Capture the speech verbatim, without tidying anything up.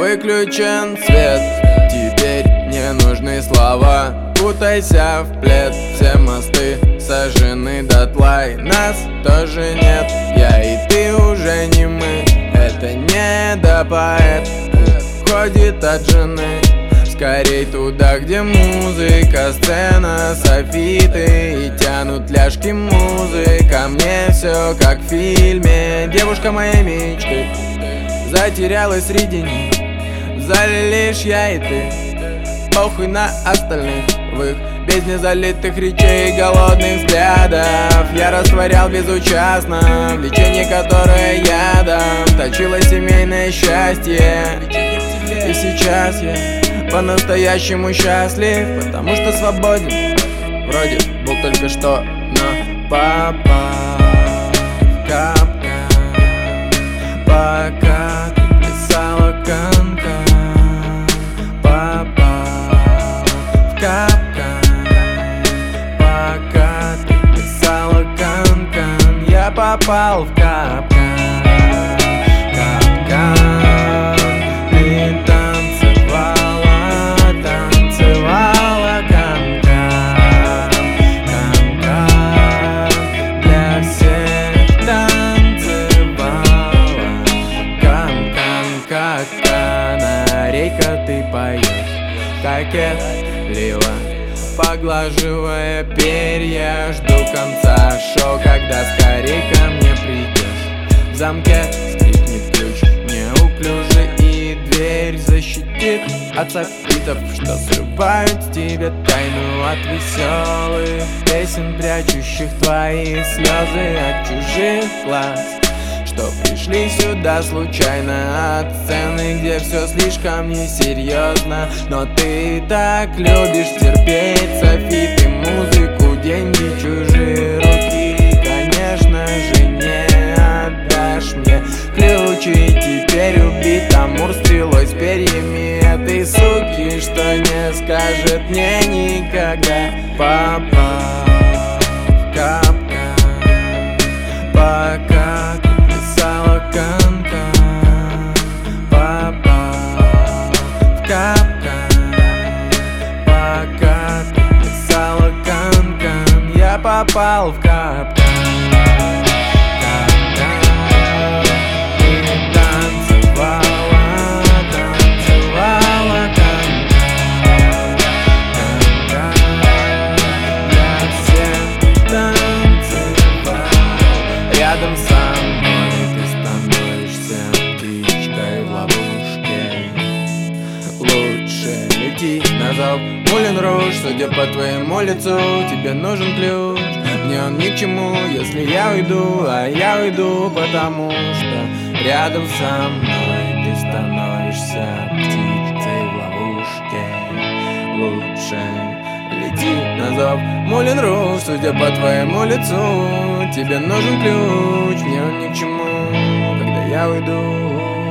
Выключен свет, теперь не нужны слова. Кутайся в плед, все мосты сожжены дотла, и нас тоже нет. Я и ты уже не мы, это не до поэт ходит от жены. Скорей туда, где музыка, сцена, софиты и тянут ляжки музы. Ко мне все как в фильме. Девушка моей мечты затерялась среди них. В зале лишь я и ты, похуй на остальных. В их бездне залитых речей и голодных взглядов я растворял безучастно влечение, которое я дам. Точило семейное счастье, и сейчас я по-настоящему счастлив, потому что свободен. Вроде был только что, но попал в капкан. Пока ты писала канкан, попал в капкан. Пока ты писала канкан, я попал в капкан. Капкан. Ты танцевала, танцевала канкан. Канкан. Для всех танцевала канкан. Как канарейка ты поешь, кокетливо поглаживая перья. Жду конца шоу, когда скорей ко мне придешь. В замке скрипнет ключ неуклюже, и дверь защитит от софитов, что срывают с тебя тайну от веселых песен, прячущих твои слезы от чужих глаз, что пришли сюда случайно от сцены, где все слишком несерьезно. Но ты так любишь терпеть софиты, музыку, деньги, чужие руки. Конечно же не отдашь мне ключи. Теперь убит Амур стрелой с перьями этой суки, что не скажет мне никогда. Попал в капкан, пока писала канкан. Попал в капкан, пока ты писала канкан. Я попал в капкан. Капкан. Ты танцевала, танцевала канкан. Канкан. Я всех танцевал. Рядом со мной ты становишься птичкой в ловушке. Лучше лети на зов Мулен Руж. Судя по твоему лицу, тебе нужен ключ. Мне он ни к чему, если я уйду, а я уйду, потому что рядом со мной ты становишься птицей в ловушке. Лучше лети на зов Мулен Руж. Судя по твоему лицу, тебе нужен ключ. Мне он ни к чему, когда я уйду.